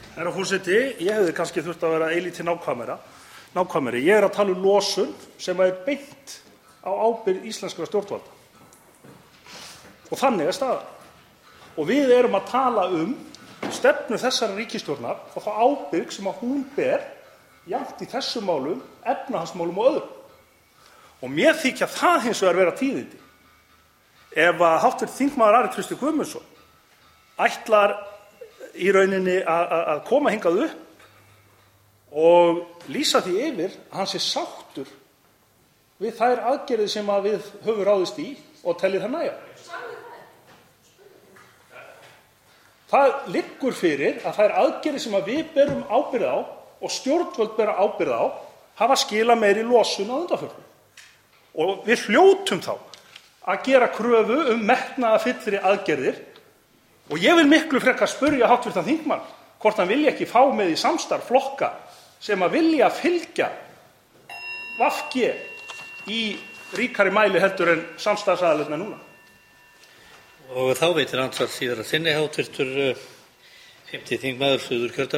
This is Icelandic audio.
Herra forseti, ég hefði kannski þurft að vera eilítið nákvæmari. Ég er að tala um losun sem er beint á ábyrgð íslenskra stjórnvalda. Og þannig er staðan. Og við erum að tala um stefnu þessarar ríkisstjórnar og þá ábyrgð sem hún ber jafnt í þessum málum, efnahagsmálum og öðrum. Og mér þykja það hins vegar vera tíðindi. Ef hv. þingmaður Ari Trausti Guðmundsson ætlar í rauninni að koma hingað upp og lýsa því yfir að hann sé sáttur við þær aðgerðir sem við höfum ráðist í og telji það nægja. Það liggur fyrir að þær aðgerðir sem við berum ábyrgð á og stjórnvöld bera ábyrgð á hafa skilað meiri losun að undanförnu. Og við hljótum þá að gera kröfu metnaðarfyllri aðgerðir. Og ég vil miklu frekar spyrja hv. þingmann hvort hann vilji ekki fá með í samstarf flokka sem vilja fylgja VG í ríkari mæli heldur en samstarfsaðilarnir núna. Og þá veitir andsvar síðar að sinni hv. 5. þingmaður Suðurkjördæmis